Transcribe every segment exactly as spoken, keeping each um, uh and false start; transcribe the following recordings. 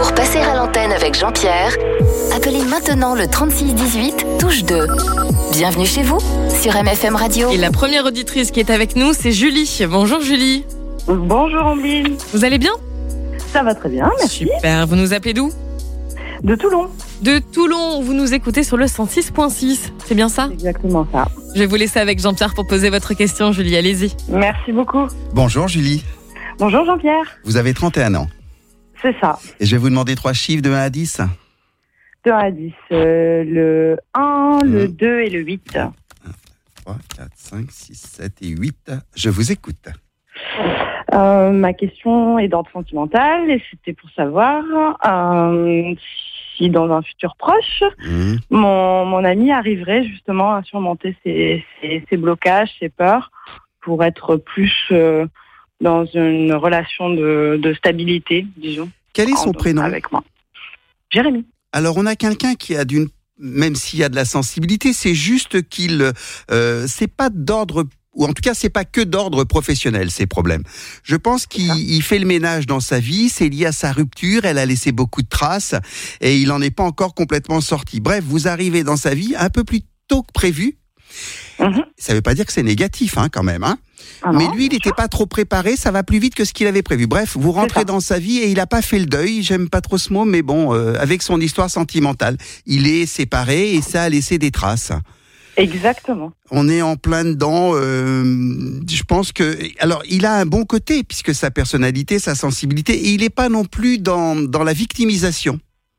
Pour passer à l'antenne avec Jean-Pierre, appelez maintenant le trente-six dix-huit, touche deux. Bienvenue chez vous, sur M F M Radio. Et la première auditrice qui est avec nous, c'est Julie. Bonjour Julie. Bonjour Ambline. Vous allez bien ? Ça va très bien, merci. Super, vous nous appelez d'où ? De Toulon. De Toulon, vous nous écoutez sur le cent six virgule six, c'est bien ça ? Exactement ça. Je vais vous laisser avec Jean-Pierre pour poser votre question, Julie, allez-y. Merci beaucoup. Bonjour Julie. Bonjour Jean-Pierre. Vous avez trente et un ans. C'est ça. Et je vais vous demander trois chiffres de un à dix. De un à dix. Euh, le un, mmh. le deux et le huit. un, trois, quatre, cinq, six, sept et huit. Je vous écoute. Euh, ma question est d'ordre sentimental et c'était pour savoir euh, si dans un futur proche, mmh. mon, mon ami arriverait justement à surmonter ses, ses, ses blocages, ses peurs pour être plus... Euh, dans une relation de, de stabilité, disons. Quel est son en, prénom ? Avec moi. Jérémy. Alors, on a quelqu'un qui a d'une... Même s'il y a de la sensibilité, c'est juste qu'il... Euh, c'est pas d'ordre... Ou en tout cas, c'est pas que d'ordre professionnel, ces problèmes. Je pense qu'il il fait le ménage dans sa vie, c'est lié à sa rupture, elle a laissé beaucoup de traces, et il n'en est pas encore complètement sorti. Bref, vous arrivez dans sa vie un peu plus tôt que prévu. Mmh. Ça ne veut pas dire que c'est négatif, hein, quand même. Hein. Ah non, mais lui, il n'était pas trop préparé, ça va plus vite que ce qu'il avait prévu. Bref, vous rentrez dans sa vie et il n'a pas fait le deuil, j'aime pas trop ce mot, mais bon, euh, avec son histoire sentimentale. Il est séparé et ça a laissé des traces. Exactement. On est en plein dedans. Euh, je pense que... Alors, il a un bon côté, puisque sa personnalité, sa sensibilité, et il n'est pas non plus dans, dans la victimisation.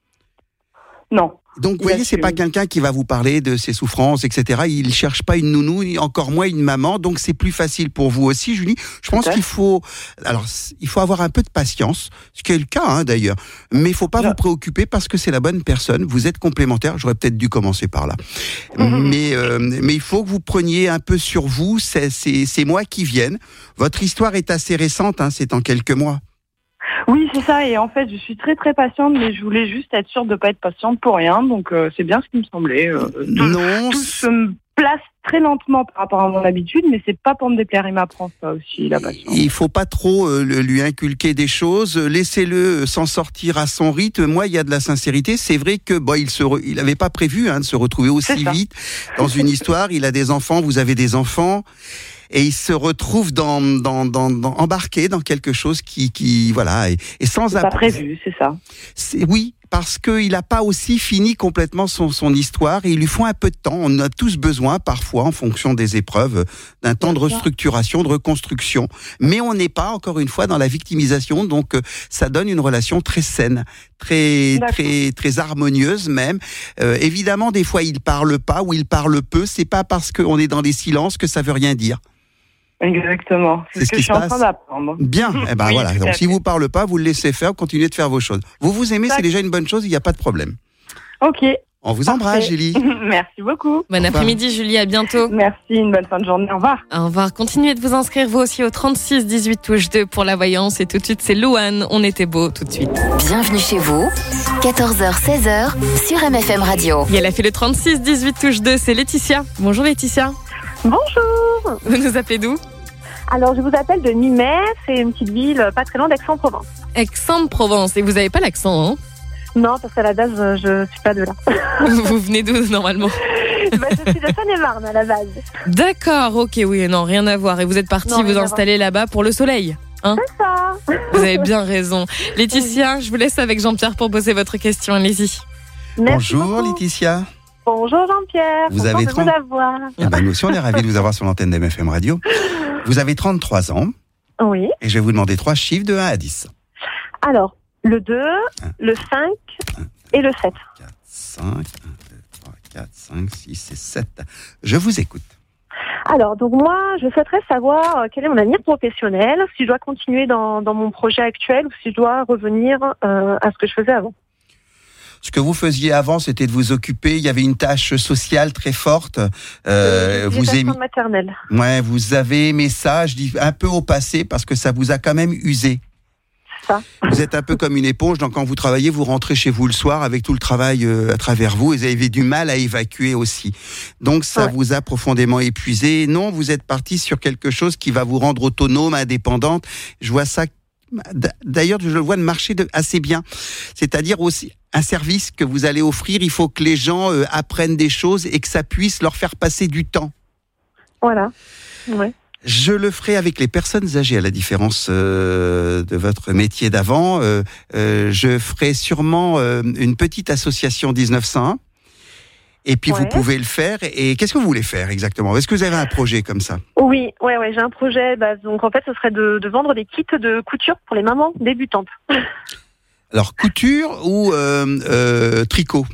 Non. Donc, vous voyez, c'est pas quelqu'un qui va vous parler de ses souffrances, et cetera. Il cherche pas une nounou, encore moins une maman. Donc, c'est plus facile pour vous aussi, Julie. Je pense qu'il faut, alors, il faut avoir un peu de patience, ce qui est le cas, hein, d'ailleurs. Mais il faut pas non. vous préoccuper parce que c'est la bonne personne. Vous êtes complémentaires. J'aurais peut-être dû commencer par là. Mmh. Mais, euh, mais il faut que vous preniez un peu sur vous ces, ces, ces mois qui viennent. Votre histoire est assez récente, hein. C'est en quelques mois. Oui, c'est ça. Et en fait, je suis très très patiente, mais je voulais juste être sûre de ne pas être patiente pour rien. Donc, euh, c'est bien ce qui me semblait. Euh, tout, non. Tout se me place très lentement par rapport à mon habitude, mais c'est pas pour me déplaire. Il m'apprend ça aussi, la patience. Il faut pas trop euh, lui inculquer des choses. Laissez-le s'en sortir à son rythme. Moi, il y a de la sincérité. C'est vrai que bon, il se, re... il avait pas prévu hein, de se retrouver aussi vite dans une histoire. Il a des enfants, vous avez des enfants. Et il se retrouve dans, dans, dans, dans, embarqué dans quelque chose qui, qui voilà, et, et sans... C'est pas prévu, c'est ça. C'est, oui, parce qu'il n'a pas aussi fini complètement son, son histoire et il lui faut un peu de temps. On a tous besoin, parfois, en fonction des épreuves, d'un temps de restructuration, de reconstruction. Mais on n'est pas, encore une fois, dans la victimisation. Donc, ça donne une relation très saine, très, très, très harmonieuse même. Euh, évidemment, des fois, il ne parle pas ou il parle peu. C'est pas parce qu'on est dans les silences que ça veut rien dire. Exactement. C'est, c'est ce que je suis en train d'apprendre. Bien. Eh ben oui, voilà. Donc, si vous ne parlez pas, vous le laissez faire, vous continuez de faire vos choses. Vous vous aimez, c'est déjà une bonne chose, il n'y a pas de problème. Ok. On vous embrasse, Julie. Merci beaucoup. Bon après-midi, Julie, à bientôt. Merci, une bonne fin de journée. Au revoir. Au revoir. Continuez de vous inscrire, vous aussi, au trente-six dix-huit touche deux pour la voyance. Et tout de suite, c'est Louane. On était beau tout de suite. Bienvenue chez vous. quatorze heures seize heures sur M F M Radio. Et elle a fait le trente-six dix-huit touche deux. C'est Laetitia. Bonjour, Laetitia. Bonjour. Vous nous appelez d'où ? Alors, je vous appelle de Nimet, c'est une petite ville pas très loin d'Aix-en-Provence. Aix-en-Provence, et vous n'avez pas l'accent, hein ? Non, parce qu'à la base, je ne suis pas de là. Vous venez d'où, normalement ? bah, Je suis de Seine-et-Marne, à la base. D'accord, ok, oui, non, rien à voir. Et vous êtes parti non, vous installer là-bas pour le soleil, hein ? C'est ça. Vous avez bien raison. Laetitia, je vous laisse avec Jean-Pierre pour poser votre question, allez-y. Merci Bonjour, beaucoup. Laetitia. Bonjour Jean-Pierre, vous content avez de trente... vous avoir. Eh ben, nous aussi, on est ravis de vous avoir sur l'antenne d'M F M Radio. Vous avez trente-trois ans. Oui. Et je vais vous demander trois chiffres de un à dix. Alors, le deux, un, le cinq un, deux, et le sept. quatre, cinq, un, deux, trois, quatre, cinq, six et sept. Je vous écoute. Alors, donc moi, je souhaiterais savoir quel est mon avenir professionnel, si je dois continuer dans, dans mon projet actuel ou si je dois revenir euh, à ce que je faisais avant. Ce que vous faisiez avant, c'était de vous occuper. Il y avait une tâche sociale très forte. Euh, vous aimez maternelle. Ouais, vous avez aimé ça. Je dis un peu au passé parce que ça vous a quand même usé. Ça. Vous êtes un peu comme une éponge. Donc quand vous travaillez, vous rentrez chez vous le soir avec tout le travail euh, à travers vous. Et vous avez du mal à évacuer aussi. Donc ça ouais. vous a profondément épuisé. Non, vous êtes parti sur quelque chose qui va vous rendre autonome, indépendante. Je vois ça d'ailleurs, je le vois de marcher de, assez bien. C'est-à-dire aussi un service que vous allez offrir, il faut que les gens euh, apprennent des choses et que ça puisse leur faire passer du temps. Voilà, ouais. Je le ferai avec les personnes âgées, à la différence euh, de votre métier d'avant. Euh, euh, je ferai sûrement euh, une petite association dix-neuf cent un. Et puis, ouais. vous pouvez le faire. Et qu'est-ce que vous voulez faire exactement? Est-ce que vous avez un projet comme ça? Oui, ouais, ouais, j'ai un projet. Bah, donc, en fait, ce serait de, de vendre des kits de couture pour les mamans débutantes. Alors, couture ou euh, euh, tricot?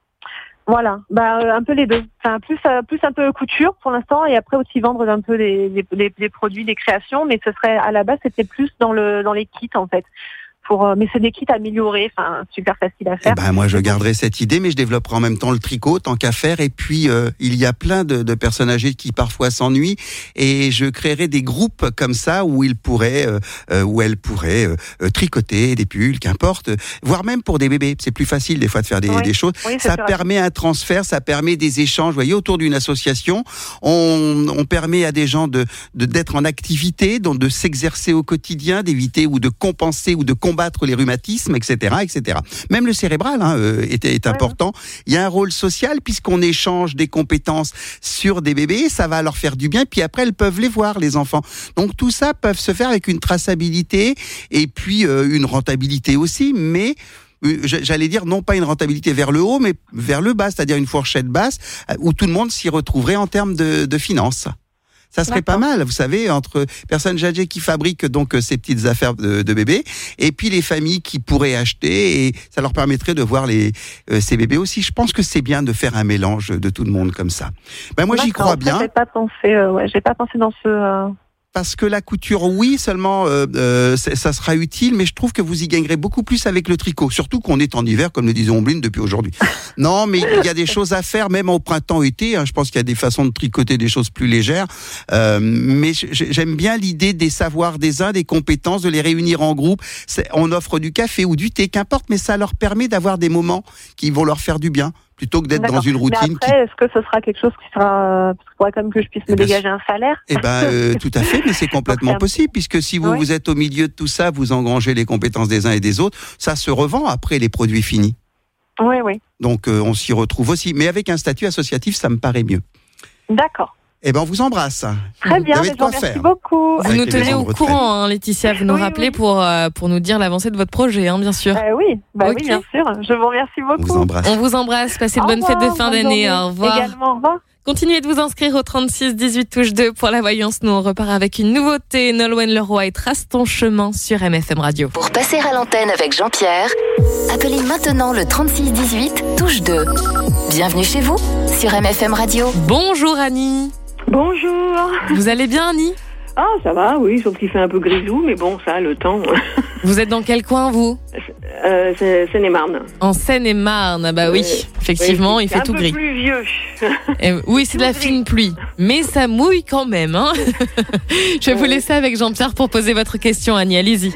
Voilà, bah, un peu les deux. Enfin, plus, plus un peu couture pour l'instant, et après aussi vendre un peu des, des, des produits, des créations. Mais ce serait, à la base, c'était plus dans, le, dans les kits, en fait. Pour, mais c'est des kits améliorés, enfin super facile à faire. Eh ben, moi je garderai cette idée, mais je développerai en même temps le tricot tant qu'à faire. Et puis euh, il y a plein de, de personnes âgées qui parfois s'ennuient, et je créerai des groupes comme ça où ils pourraient, euh, où elles pourraient euh, tricoter des pulls, qu'importe, voire même pour des bébés. C'est plus facile des fois de faire des, oui. des choses. Oui, ça permet un transfert, ça permet des échanges. Vous voyez, autour d'une association, on, on permet à des gens de, de d'être en activité, donc de s'exercer au quotidien, d'éviter ou de compenser ou de combattre les rhumatismes, et cetera, et cetera. Même le cérébral hein, est, est important. Il y a un rôle social puisqu'on échange des compétences sur des bébés, ça va leur faire du bien. Puis après, elles peuvent les voir, les enfants. Donc tout ça peut se faire avec une traçabilité et puis euh, une rentabilité aussi, mais j'allais dire non pas une rentabilité vers le haut, mais vers le bas, c'est-à-dire une fourchette basse où tout le monde s'y retrouverait en termes de, de finances. Ça serait D'accord. pas mal, vous savez, entre personnes âgées qui fabriquent donc ces petites affaires de, de bébés, et puis les familles qui pourraient acheter, et ça leur permettrait de voir les euh, ces bébés aussi. Je pense que c'est bien de faire un mélange de tout le monde comme ça. Ben moi, D'accord. j'y crois bien. J'ai pas pensé, euh, ouais, j'ai pas pensé dans ce. Euh... Parce que la couture, oui, seulement euh, euh, ça sera utile, mais je trouve que vous y gagnerez beaucoup plus avec le tricot, surtout qu'on est en hiver, comme le disait Omblin depuis aujourd'hui. Non, mais il y a des choses à faire, même au printemps-été. Hein, je pense qu'il y a des façons de tricoter des choses plus légères. Euh, mais j'aime bien l'idée des savoirs des uns, des compétences, de les réunir en groupe. C'est, on offre du café ou du thé, qu'importe, mais ça leur permet d'avoir des moments qui vont leur faire du bien, plutôt que d'être D'accord. dans une routine. Mais après, qui... est-ce que ce sera quelque chose qui sera... Parce qu'il faudrait quand même que je puisse me eh dégager ben, un salaire. Eh ben, euh, tout à fait, mais c'est complètement possible, puisque si vous, oui. vous êtes au milieu de tout ça, vous engrangez les compétences des uns et des autres, ça se revend après les produits finis. Oui, oui. Donc, euh, on s'y retrouve aussi. Mais avec un statut associatif, ça me paraît mieux. D'accord. Eh ben, on vous embrasse. Très bien, mais merci faire. beaucoup. Vous nous tenez au courant, hein, Laetitia, vous nous oui, rappelez oui. pour euh, pour nous dire l'avancée de votre projet, hein, bien sûr. Euh, oui, bah okay. oui, bien sûr. Je vous remercie beaucoup. On vous embrasse. On vous embrasse. Passez de bonnes fêtes de fin d'année. Au revoir. Également, au revoir. Continuez de vous inscrire au trente-six dix-huit touche deux pour la voyance. Nous, on repart avec une nouveauté. Nolwenn Leroy et Trace ton chemin sur M F M Radio. Pour passer à l'antenne avec Jean-Pierre, appelez maintenant le trente-six dix-huit touche deux. Bienvenue chez vous sur M F M Radio. Bonjour Annie. Bonjour. Vous allez bien Annie? Ah, ça va, oui, sauf qu'il fait un peu grisou, mais bon, ça, le temps. Vous êtes dans quel coin, vous? euh, c'est Seine-et-Marne. En Seine-et-Marne, bah oui, euh, effectivement, oui, il fait tout gris. C'est un peu plus vieux. Et, oui, c'est de la fine pluie, mais ça mouille quand même. Hein. Je vais vous laisser avec Jean-Pierre pour poser votre question, Annie, allez-y.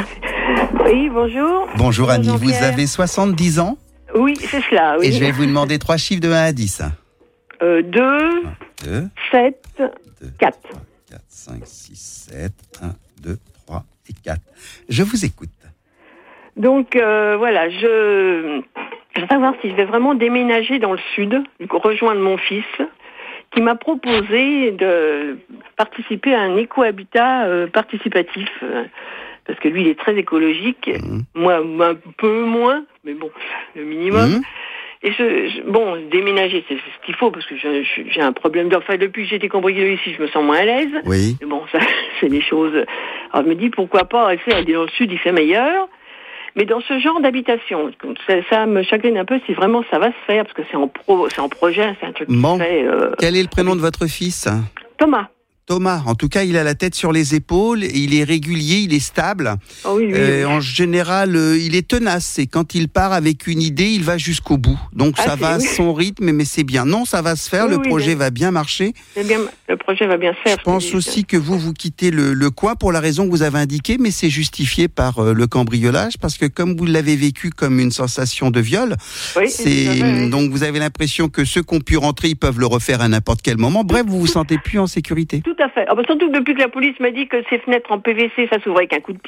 Oui, bonjour. Bonjour Annie, vous avez soixante-dix ans? Oui, c'est cela, oui. Et je vais vous demander trois chiffres de un à dix. Euh, deux, deux, sept, quatre. quatre, cinq, six, sept, un, deux, trois et quatre. Je vous écoute. Donc, euh, voilà, je... je veux savoir si je vais vraiment déménager dans le sud, rejoindre mon fils, qui m'a proposé de participer à un écohabitat euh, participatif, euh, parce que lui, il est très écologique, mmh. moi, un peu moins, mais bon, le minimum. Mmh. Et je, je, bon, déménager, c'est, c'est ce qu'il faut, parce que je, je, j'ai un problème d'enfant. Depuis que j'ai été cambriolée ici, je me sens moins à l'aise. Oui. Mais bon, ça, c'est des choses... Alors, je me dis, pourquoi pas, elle fait, aller dans le sud, il fait meilleur. Mais dans ce genre d'habitation, ça, ça me chagrine un peu si vraiment ça va se faire, parce que c'est en, pro, c'est en projet, c'est un truc bon. qui se fait... Euh... Quel est le prénom de votre fils? Thomas. Thomas, en tout cas, il a la tête sur les épaules, il est régulier, il est stable. Oh oui, oui, euh, oui. En général, euh, il est tenace et quand il part avec une idée, il va jusqu'au bout. Donc ah, ça va à oui. son rythme, mais c'est bien. Non, ça va se faire, oui, le oui, projet oui. va bien marcher. C'est bien, le projet va bien se faire. Je pense aussi que vous, vous quittez le, le coin pour la raison que vous avez indiquée, mais c'est justifié par euh, le cambriolage, parce que comme vous l'avez vécu comme une sensation de viol, oui, c'est, c'est vrai, oui. donc vous avez l'impression que ceux qui ont pu rentrer, ils peuvent le refaire à n'importe quel moment. Bref, vous vous sentez plus en sécurité. Tout à fait. Ah bah surtout que depuis que la police m'a dit que ces fenêtres en P V C, ça s'ouvrait avec un coup de pied,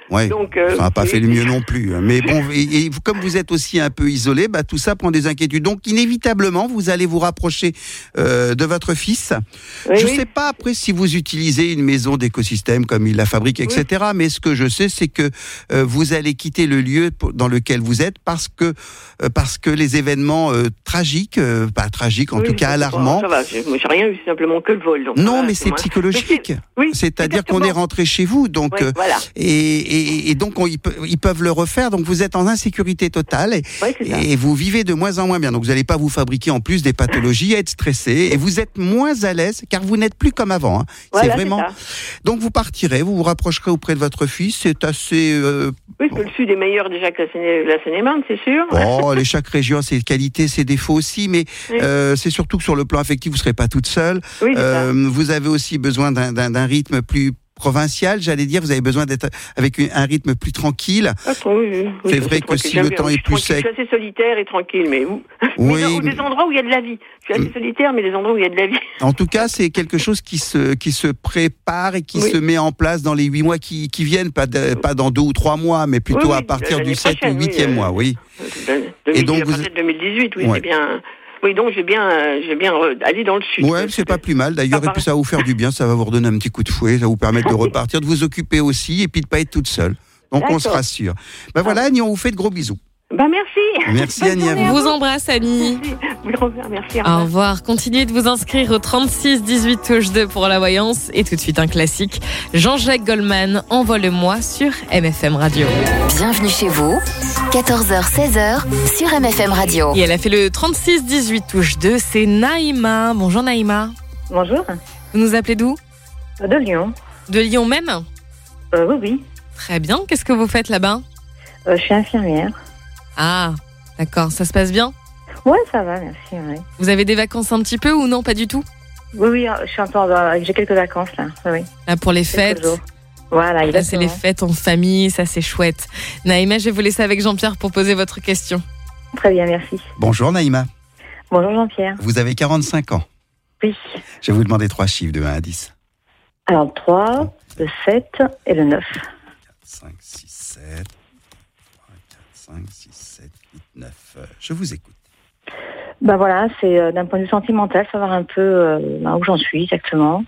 Ouais. Donc, euh, ça n'a pas oui. fait le mieux non plus. Mais bon, et, et comme vous êtes aussi un peu isolé, bah, tout ça prend des inquiétudes. Donc, inévitablement, vous allez vous rapprocher euh, de votre fils. Oui, je ne oui. sais pas après si vous utilisez une maison d'écosystème comme il la fabrique, et cetera. Oui. Mais ce que je sais, c'est que euh, vous allez quitter le lieu dans lequel vous êtes parce que euh, parce que les événements euh, tragiques, euh, pas tragiques, en oui, tout cas alarmants. Ça va, j'ai, moi, j'ai rien eu, c'est simplement que le vol. Donc, non, voilà, mais c'est moi. psychologique. Mais c'est, oui, c'est-à-dire exactement. qu'on est rentré chez vous, donc ouais, voilà. et, et, et donc on, ils, peuvent, ils peuvent le refaire. Donc vous êtes en insécurité totale et, ouais, et vous vivez de moins en moins bien. Donc vous n'allez pas vous fabriquer en plus des pathologies, être stressé et vous êtes moins à l'aise car vous n'êtes plus comme avant. Hein. Voilà, c'est vraiment. C'est donc vous partirez, vous vous rapprocherez auprès de votre fils. C'est assez. Euh... Oui, parce que le Sud est meilleur déjà que la Seine- la Seine-et-Marne, c'est sûr. Oh, les chaque région a ses qualités, ses défauts aussi, mais oui. euh, c'est surtout que sur le plan affectif, vous ne serez pas toute seule. Oui, euh, vous avez aussi besoin d'un, d'un, d'un rythme plus provincial, j'allais dire, vous avez besoin d'être avec un rythme plus tranquille. Ah, oui, oui, c'est vrai que si le temps est plus sec... Je suis assez solitaire et tranquille, mais où oui, mais dans, des endroits où il y a de la vie. Je suis assez solitaire, mais des endroits où il y a de la vie. En tout cas, c'est quelque chose qui se, qui se prépare et qui oui. se met en place dans les huit mois qui, qui viennent, pas, de, pas dans deux ou trois mois, mais plutôt oui, oui, à partir du sept ou huitième oui, mois, oui. De, de, et donc, vous... deux mille dix-huit, oui, ouais. c'est bien... Oui, donc j'ai bien, euh, j'ai bien euh, allé dans le sud. Ouais, c'est pas plus mal. D'ailleurs, et puis ça va vous faire du bien, ça va vous redonner un petit coup de fouet, ça va vous permettre de repartir, de vous occuper aussi, et puis de pas être toute seule. Donc D'accord. on se rassure. Ben voilà, Annie, on vous fait de gros bisous. Ben merci. Merci Annie. On vous embrasse Annie. Merci. Merci. Au revoir. Au revoir. Continuez de vous inscrire au trente-six dix-huit touche deux pour la voyance et tout de suite un classique. Jean-Jacques Goldman, Envole-moi sur M F M Radio. Bienvenue chez vous. quatorze heures seize heures sur M F M Radio. Et elle a fait le trente-six dix-huit touche deux, c'est Naïma. Bonjour Naïma. Bonjour. Vous nous appelez d'où ? De Lyon. De Lyon même ? euh, Oui, oui. Très bien. Qu'est-ce que vous faites là-bas ? euh, Je suis infirmière. Ah, d'accord. Ça se passe bien ? Ouais, ça va, merci. Ouais. Vous avez des vacances un petit peu ou non, pas du tout ? Oui, oui, je suis encore dans... j'ai quelques vacances là. Oui. Là, pour les fêtes. Voilà, là, c'est les fêtes en famille, ça c'est chouette. Naïma, je vais vous laisser avec Jean-Pierre pour poser votre question. Très bien, merci. Bonjour Naïma. Bonjour Jean-Pierre. Vous avez quarante-cinq ans. Oui. Je vais vous demander trois chiffres de un à dix. Alors le trois, le sept et le neuf. quatre, cinq, six, sept. trois, quatre, cinq, six, sept, huit, neuf. Je vous écoute. Ben voilà, c'est euh, d'un point de vue sentimental, savoir un peu euh, ben, où j'en suis exactement.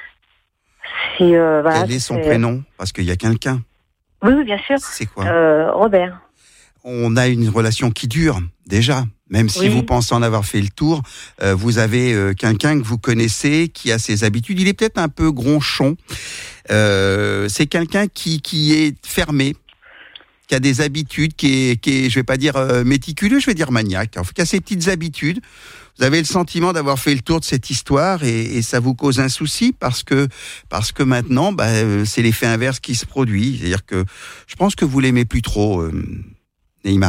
Si, euh, voilà, Quel est son c'est... prénom ? Parce qu'il y a quelqu'un. Oui, oui, bien sûr. C'est quoi ? euh, Robert. On a une relation qui dure, déjà. Même si oui. vous pensez en avoir fait le tour, euh, vous avez euh, quelqu'un que vous connaissez qui a ses habitudes. Il est peut-être un peu gronchon. Euh, c'est quelqu'un qui, qui est fermé, qui a des habitudes, qui est, qui est je vais pas dire euh, méticuleux, je vais dire maniaque. En fait, qui a ses petites habitudes. Vous avez le sentiment d'avoir fait le tour de cette histoire et, et ça vous cause un souci parce que parce que maintenant, bah, c'est l'effet inverse qui se produit. C'est-à-dire que je pense que vous l'aimez plus trop, euh, Naïma.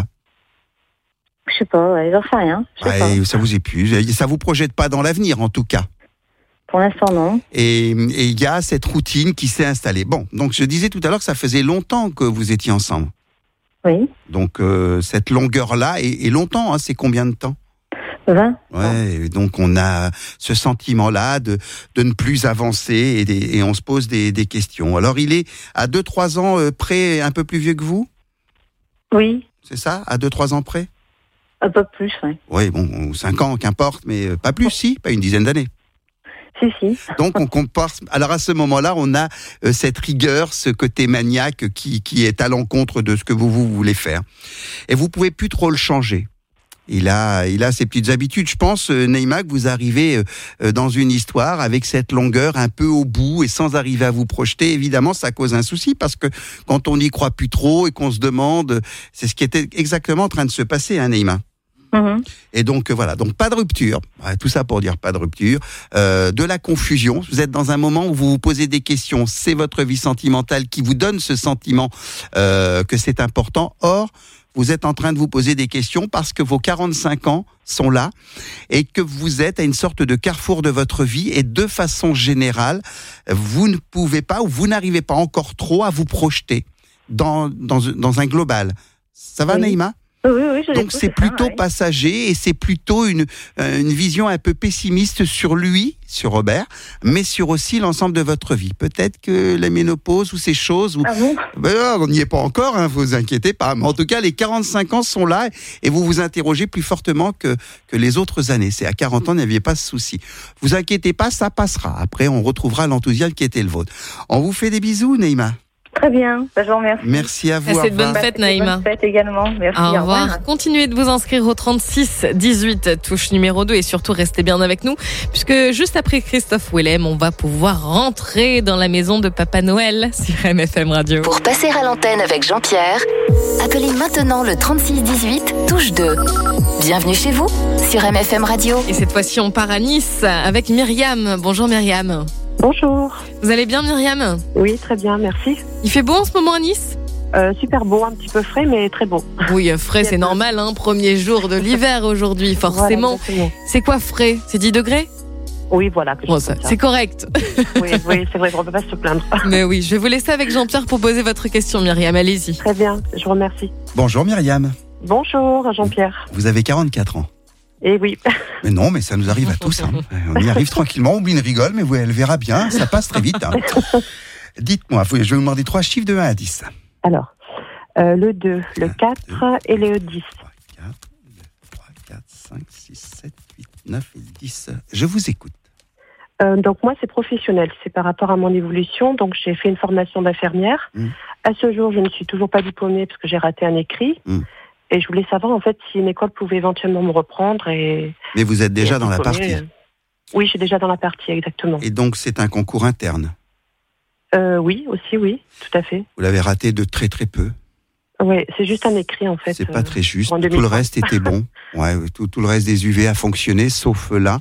Je sais pas, ouais, j'en sais rien. Je sais ouais, pas. Ça vous épuise, ça vous projette pas dans l'avenir en tout cas. Pour l'instant, non. Et il y a cette routine qui s'est installée. Bon, donc je disais tout à l'heure que ça faisait longtemps que vous étiez ensemble. Oui. Donc euh, cette longueur-là, et, et longtemps, hein, c'est combien de temps ? vingt. Ouais, donc on a ce sentiment-là de, de ne plus avancer et, des, et on se pose des, des questions. Alors il est à deux trois ans euh, près, un peu plus vieux que vous ? Oui. C'est ça ? À deux trois ans près ? Un peu plus, oui. Oui, bon, cinq ans, qu'importe, mais pas plus, si, pas une dizaine d'années. Si, si. Donc on comporte. Alors à ce moment-là, on a euh, cette rigueur, ce côté maniaque qui, qui est à l'encontre de ce que vous, vous voulez faire. Et vous pouvez plus trop le changer. Il a, il a ses petites habitudes. Je pense, euh, Naïma, que vous arrivez euh, dans une histoire avec cette longueur un peu au bout et sans arriver à vous projeter. Évidemment, ça cause un souci parce que quand on n'y croit plus trop et qu'on se demande, c'est ce qui était exactement en train de se passer, hein, Naïma. Mmh. Et donc euh, voilà, donc pas de rupture. Ouais, tout ça pour dire pas de rupture. Euh, de la confusion. Vous êtes dans un moment où vous vous posez des questions. C'est votre vie sentimentale qui vous donne ce sentiment euh, que c'est important. Or, vous êtes en train de vous poser des questions parce que vos quarante-cinq ans sont là et que vous êtes à une sorte de carrefour de votre vie et de façon générale, vous ne pouvez pas ou vous n'arrivez pas encore trop à vous projeter dans, dans, dans un global. Ça va, oui. Naïma ? Oui, oui, je Donc c'est ça, plutôt ouais. passager et c'est plutôt une, euh, une vision un peu pessimiste sur lui, sur Robert, mais sur aussi l'ensemble de votre vie. Peut-être que la ménopause ou ces choses... Ou... Ah bon ben, on n'y est pas encore, hein, vous inquiétez pas. Mais en tout cas, les quarante-cinq ans sont là et vous vous interrogez plus fortement que, que les autres années. C'est à quarante ans, il n'y avait pas de souci. Vous inquiétez pas, ça passera. Après, on retrouvera l'enthousiasme qui était le vôtre. On vous fait des bisous, Naïma. Très bien, ben, je vous remercie. Merci à vous. Passez de bonnes Passez fêtes, de Naïma. bonnes fêtes également. Merci. Au revoir. Continuez de vous inscrire au trente-six dix-huit, touche numéro deux, et surtout restez bien avec nous, puisque juste après Christophe Willem, on va pouvoir rentrer dans la maison de Papa Noël sur M F M Radio. Pour passer à l'antenne avec Jean-Pierre, appelez maintenant le trente-six dix-huit, touche deux. Bienvenue chez vous sur M F M Radio. Et cette fois-ci, on part à Nice avec Myriam. Bonjour Myriam. Bonjour. Vous allez bien Myriam ? Oui, très bien, merci. Il fait beau en ce moment à Nice ? Euh, super beau, un petit peu frais, mais très beau. Oui, frais, c'est normal, hein, premier jour de l'hiver aujourd'hui, forcément. Voilà, c'est quoi frais ? C'est dix degrés ? Oui, voilà. Bon, ça, c'est correct. Oui, oui, c'est vrai, on ne peut pas se plaindre. Mais oui, je vais vous laisser avec Jean-Pierre pour poser votre question, Myriam, allez-y. Très bien, je vous remercie. Bonjour Myriam. Bonjour Jean-Pierre. Vous avez quarante-quatre ans. Eh oui. Mais non, mais ça nous arrive à tous. Hein. On y arrive tranquillement, Oubline rigole, mais vous, elle verra bien, ça passe très vite. Hein. Dites-moi, je vais vous demander trois chiffres de un à dix. Alors, euh, le deux, le quatre et le dix. trois, quatre, trois, quatre, cinq, six, sept, huit, neuf et dix. Je vous écoute. Euh, donc moi, c'est professionnel. C'est par rapport à mon évolution. Donc j'ai fait une formation d'infirmière. Mmh. À ce jour, je ne suis toujours pas diplômée parce que j'ai raté un écrit. Mmh. Et je voulais savoir en fait si une école pouvait éventuellement me reprendre. Et mais vous êtes déjà dans la partie. Oui, je suis déjà dans la partie, exactement. Et donc c'est un concours interne. Euh, oui, aussi, oui, tout à fait. Vous l'avez raté de très très peu. Oui, c'est juste un écrit en fait. C'est pas très juste. Euh, tout le reste était bon. Ouais, tout, tout le reste des U V a fonctionné, sauf là.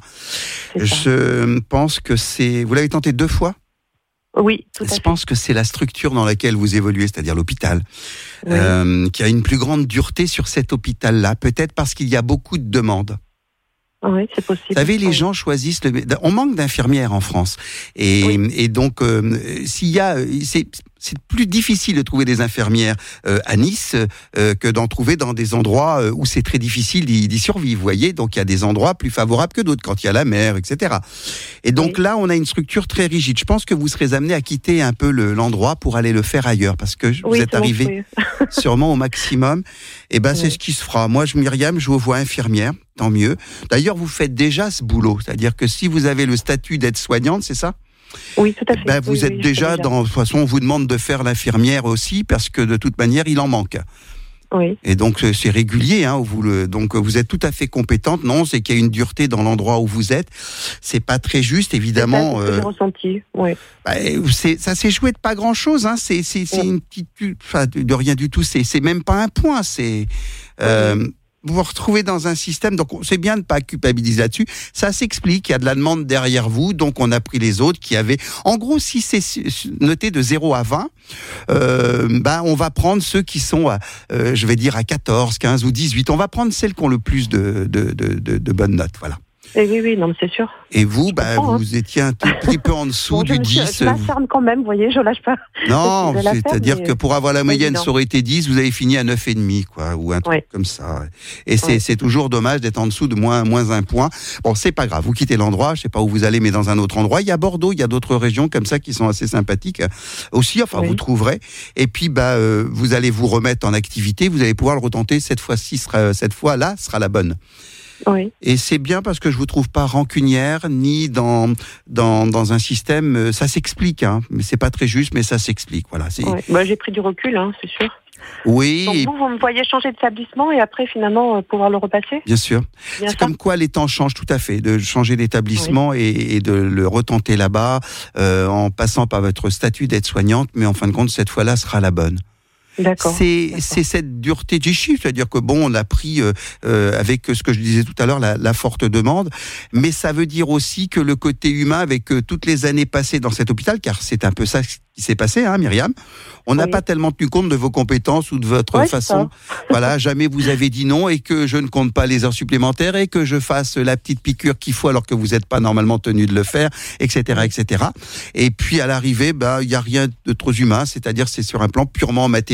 Je pense que c'est. Vous l'avez tenté deux fois ? Oui, tout à fait. Je pense que c'est la structure dans laquelle vous évoluez, c'est-à-dire l'hôpital, oui. euh, qui a une plus grande dureté sur cet hôpital-là. Peut-être parce qu'il y a beaucoup de demandes. Oui, c'est possible. Vous savez, les oui. gens choisissent le. On manque d'infirmières en France, et, oui. et donc euh, s'il y a, c'est, c'est plus difficile de trouver des infirmières euh, à Nice euh, que d'en trouver dans des endroits où c'est très difficile d'y, d'y survivre. Vous voyez, donc il y a des endroits plus favorables que d'autres quand il y a la mer, et cetera. Et donc oui. là, on a une structure très rigide. Je pense que vous serez amené à quitter un peu le, l'endroit pour aller le faire ailleurs, parce que vous oui, êtes arrivé sûrement au maximum. Et ben oui. c'est ce qui se fera. Moi, je Myriam, je vous vois infirmière. Tant mieux. D'ailleurs, vous faites déjà ce boulot. C'est-à-dire que si vous avez le statut d'aide-soignante, c'est ça ? Oui, tout à fait. Ben, vous oui, êtes oui, déjà, déjà dans... De toute façon, on vous demande de faire l'infirmière aussi, parce que de toute manière, il en manque. Oui. Et donc, c'est régulier. Hein, vous le... Donc, vous êtes tout à fait compétente. Non, c'est qu'il y a une dureté dans l'endroit où vous êtes. C'est pas très juste, évidemment. C'est ça, c'est ce que j'ai ressenti, oui. Ben, c'est... Ça s'est joué de pas grand-chose. Hein. C'est, c'est, c'est oui. une petite... Enfin, de rien du tout. C'est, c'est même pas un point. C'est... Euh... Oui. Vous vous retrouvez dans un système, donc c'est bien de ne pas culpabiliser là-dessus. Ça s'explique, il y a de la demande derrière vous, donc on a pris les autres qui avaient... En gros, si c'est noté de zéro à vingt, euh, ben on va prendre ceux qui sont, à, euh, je vais dire, à quatorze, quinze ou dix-huit. On va prendre celles qui ont le plus de, de, de, de, de bonnes notes, voilà. Et oui, oui, non, mais c'est sûr. Et vous, bah, comprends, vous hein. étiez un tout petit peu en dessous bon, du je, dix. Je m'acharne quand même, vous voyez, je lâche pas. Non, c'est-à-dire mais... que pour avoir la moyenne, ça aurait été dix, vous avez fini à neuf virgule cinq, quoi, ou un truc ouais. comme ça. Et c'est, ouais. c'est toujours dommage d'être en dessous de moins, moins un point. Bon, c'est pas grave, vous quittez l'endroit, je sais pas où vous allez, mais dans un autre endroit. Il y a Bordeaux, il y a d'autres régions comme ça qui sont assez sympathiques aussi, enfin, oui. vous trouverez. Et puis, bah, euh, vous allez vous remettre en activité, vous allez pouvoir le retenter cette fois-ci, sera, cette fois-là sera la bonne. Oui. Et c'est bien parce que je vous trouve pas rancunière ni dans dans dans un système. Ça s'explique, hein, mais c'est pas très juste, mais ça s'explique. Voilà. C'est... Ouais. Bah, j'ai pris du recul, hein, c'est sûr. Oui. Donc vous, vous me voyez changer d'établissement et après finalement euh, pouvoir le repasser. Bien sûr. Bien c'est ça. Comme quoi les temps changent tout à fait, de changer d'établissement oui. et, et de le retenter là-bas euh, en passant par votre statut d'aide-soignante, mais en fin de compte cette fois-là sera la bonne. D'accord. C'est, D'accord. c'est cette dureté du chiffre, c'est-à-dire que bon, on a pris euh, euh, avec ce que je disais tout à l'heure, la, la forte demande, mais ça veut dire aussi que le côté humain, avec euh, toutes les années passées dans cet hôpital, car c'est un peu ça qui s'est passé, hein, Myriam. On n'a oui. pas tellement tenu compte de vos compétences ou de votre ouais, façon. Voilà, jamais vous avez dit non et que je ne compte pas les heures supplémentaires et que je fasse la petite piqûre qu'il faut alors que vous n'êtes pas normalement tenu de le faire, et cetera, et cetera. Et puis à l'arrivée, bah, il y a rien de trop humain, c'est-à-dire c'est sur un plan purement mathématique.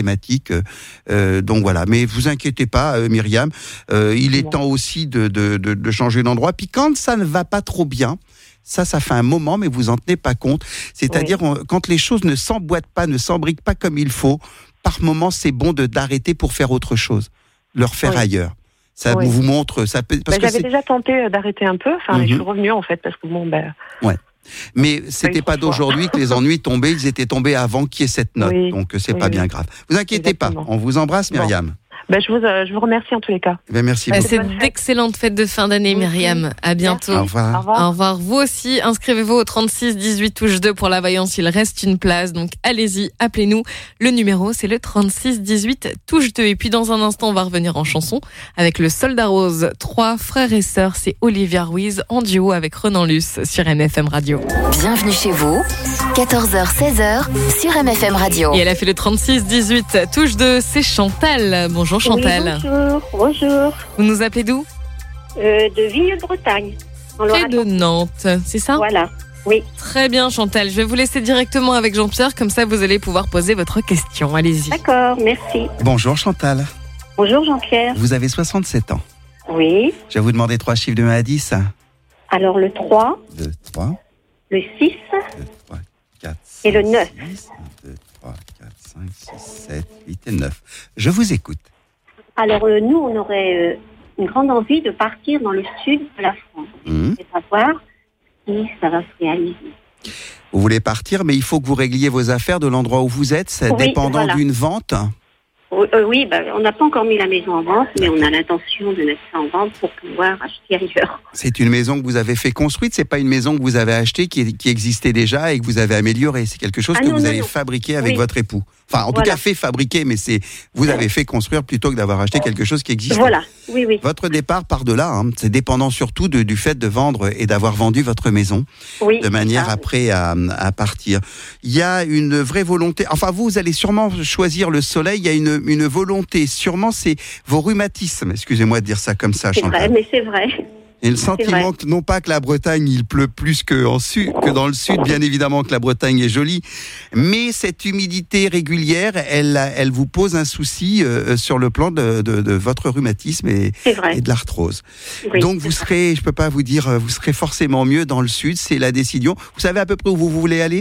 problématique. Euh, donc voilà. Mais vous inquiétez pas, euh, Myriam. Euh, il est temps aussi de, de, de, de changer d'endroit. Puis quand ça ne va pas trop bien, ça, ça fait un moment, mais vous en tenez pas compte. C'est-à-dire, oui. on, quand les choses ne s'emboîtent pas, ne s'embriquent pas comme il faut, par moment, c'est bon de d'arrêter pour faire autre chose, leur faire oui. ailleurs. Ça oui. vous montre, ça peut. Parce bah, que j'avais c'est... déjà tenté d'arrêter un peu. Enfin, mm-hmm. je suis revenue en fait parce que bon, ben. Ouais. Mais c'était pas d'aujourd'hui que les ennuis tombaient, ils étaient tombés avant qu'il y ait cette note, oui. donc c'est oui, pas oui. bien grave. Vous inquiétez Exactement. pas, on vous embrasse, Myriam. Bon. Ben, je, vous, euh, je vous remercie en tous les cas. Ben, merci ben, beaucoup. C'est d'excellentes fêtes de fin d'année, Myriam. À bientôt. Au revoir. Au revoir. Au revoir. Vous aussi, inscrivez-vous au trente-six dix-huit touche deux pour la voyance. Il reste une place, donc allez-y, appelez-nous. Le numéro, c'est le trente-six dix-huit touche deux. Et puis dans un instant, on va revenir en chanson avec le Soldat Rose. Trois frères et sœurs, c'est Olivia Ruiz en duo avec Renan Luce sur M F M Radio. Bienvenue chez vous, quatorze heures seize heures sur M F M Radio. Et elle a fait le trente-six dix-huit touche deux, c'est Chantal. Bonjour Chantal. Oui, bonjour, bonjour. Vous nous appelez d'où? euh, De Ville-de-Bretagne. Près de Nantes, c'est ça? Voilà, oui. Très bien Chantal, je vais vous laisser directement avec Jean-Pierre, comme ça vous allez pouvoir poser votre question. Allez-y. D'accord, merci. Bonjour Chantal. Bonjour Jean-Pierre. Vous avez soixante-sept ans. Oui. Je vais vous demander trois chiffres de un à dix. Alors le trois. deux, trois. Le six. deux, trois, quatre, cinq, et le neuf. six, un, deux, trois, quatre, cinq, six, sept, huit et neuf. Je vous écoute. Alors, euh, nous, on aurait euh, une grande envie de partir dans le sud de la France. Mmh. Et savoir si ça va se réaliser. Vous voulez partir, mais il faut que vous régliez vos affaires de l'endroit où vous êtes, c'est oui, dépendant voilà. d'une vente. Euh, oui, bah, on n'a pas encore mis la maison en vente, mais on a l'intention de mettre ça en vente pour pouvoir acheter ailleurs. C'est une maison que vous avez fait construite, c'est pas une maison que vous avez achetée qui, qui existait déjà et que vous avez améliorée. C'est quelque chose ah, que non, vous non, avez non. fabriqué avec oui. votre époux. Enfin, en voilà. tout cas, fait fabriquer, mais c'est vous avez fait construire plutôt que d'avoir acheté quelque chose qui existait. Voilà, oui, oui. Votre départ part de là. Hein. C'est dépendant surtout de, du fait de vendre et d'avoir vendu votre maison oui, de manière ça. après à, à partir. Il y a une vraie volonté. Enfin, vous, vous allez sûrement choisir le soleil. Il y a une, une volonté. Sûrement, c'est vos rhumatismes. Excusez-moi de dire ça comme ça, c'est Chantal. C'est vrai, mais c'est vrai. Et le sentiment, non pas que la Bretagne, il pleut plus que, en sud, que dans le sud, bien évidemment que la Bretagne est jolie, mais cette humidité régulière, elle, elle vous pose un souci euh, sur le plan de, de, de votre rhumatisme et, et de l'arthrose. Oui, donc vous serez, je peux pas vous dire, vous serez forcément mieux dans le sud, c'est la décision. Vous savez à peu près où vous voulez aller ?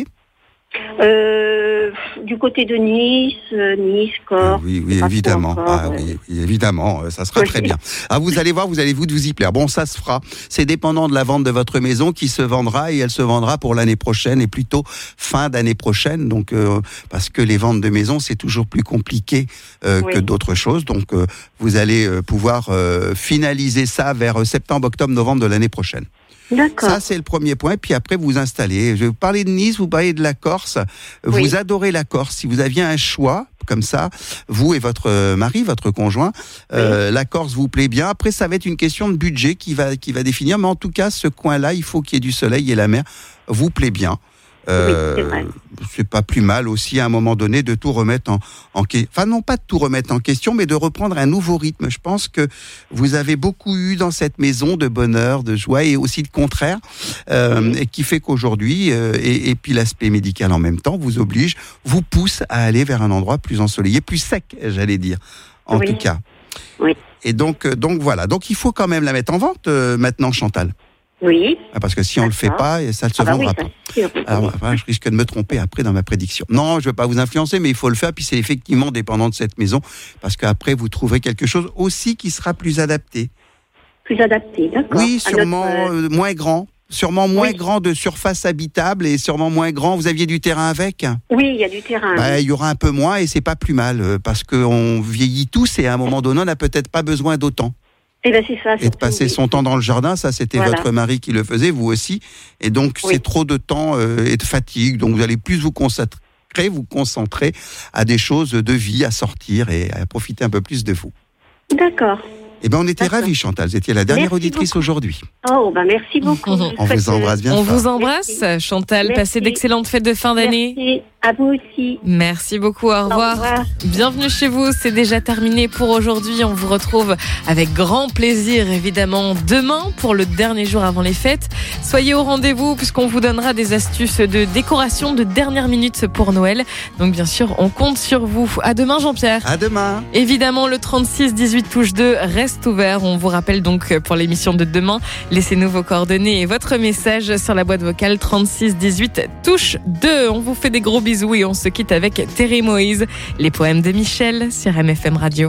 Euh, du côté de Nice, euh, Nice, Corse. Oui, oui, évidemment. Ah, oui, oui, évidemment, ça sera oui. très bien. Ah, vous allez voir, vous allez vous vous y plaire. Bon, ça se fera. C'est dépendant de la vente de votre maison qui se vendra et elle se vendra pour l'année prochaine et plutôt fin d'année prochaine. Donc, euh, parce que les ventes de maisons c'est toujours plus compliqué euh, oui. que d'autres choses. Donc, euh, vous allez euh, pouvoir euh, finaliser ça vers septembre, octobre, novembre de l'année prochaine. D'accord. Ça, c'est le premier point. Puis après, vous vous installez. Je vais vous parler de Nice, vous parlez de la Corse. Oui. Vous adorez la Corse. Si vous aviez un choix, comme ça, vous et votre mari, votre conjoint, oui. euh, la Corse vous plaît bien. Après, ça va être une question de budget qui va, qui va définir. Mais en tout cas, ce coin-là, il faut qu'il y ait du soleil et la mer vous plaît bien. Euh, oui, c'est vrai. C'est pas plus mal aussi à un moment donné de tout remettre en, en question. Enfin, non pas de tout remettre en question, mais de reprendre un nouveau rythme. Je pense que vous avez beaucoup eu dans cette maison de bonheur, de joie et aussi de contraire, euh, oui. et qui fait qu'aujourd'hui, euh, et, et puis l'aspect médical en même temps, vous oblige, vous pousse à aller vers un endroit plus ensoleillé, plus sec, j'allais dire, en oui. tout cas. Oui. Et donc, donc voilà. Donc il faut quand même la mettre en vente euh, maintenant, Chantal. Oui. Parce que si on ne le fait pas, ça ne se ah bah vendra oui, pas. Sûr. Alors, enfin, je risque de me tromper après dans ma prédiction. Non, je ne veux pas vous influencer, mais il faut le faire. Puis c'est effectivement dépendant de cette maison, parce qu'après vous trouverez quelque chose aussi qui sera plus adapté. Plus adapté, d'accord. Oui, sûrement notre... euh, moins grand. Sûrement moins oui. grand de surface habitable et sûrement moins grand. Vous aviez du terrain avec ? Oui, il y a du terrain. Bah, oui. Il y aura un peu moins et c'est pas plus mal parce qu'on vieillit tous et à un moment donné, on n'a peut-être pas besoin d'autant. Et, ben c'est ça, et de passer oui. son temps dans le jardin, ça c'était voilà. votre mari qui le faisait, vous aussi. Et donc oui. c'est trop de temps euh, et de fatigue. Donc vous allez plus vous concentrer, vous concentrer à des choses de vie, à sortir et à profiter un peu plus de vous. D'accord. Eh ben on était D'accord. ravis, Chantal. Vous étiez la dernière merci auditrice beaucoup. aujourd'hui. Oh, ben merci beaucoup. On vous embrasse bien On fort. vous embrasse, Chantal. Merci. Passez d'excellentes fêtes de fin d'année. Merci. À vous aussi. Merci beaucoup, au revoir. Au revoir. Bienvenue chez vous, c'est déjà terminé pour aujourd'hui. On vous retrouve avec grand plaisir, évidemment, demain pour le dernier jour avant les fêtes. Soyez au rendez-vous puisqu'on vous donnera des astuces de décoration de dernière minute pour Noël. Donc bien sûr, on compte sur vous. À demain, Jean-Pierre. À demain. Évidemment, le trente-six dix-huit touche deux reste ouvert. On vous rappelle donc pour l'émission de demain, laissez-nous vos coordonnées et votre message sur la boîte vocale trente-six dix-huit touche deux. On vous fait des gros bisous et on se quitte avec Terry Moïse, les poèmes de Michel sur M F M Radio.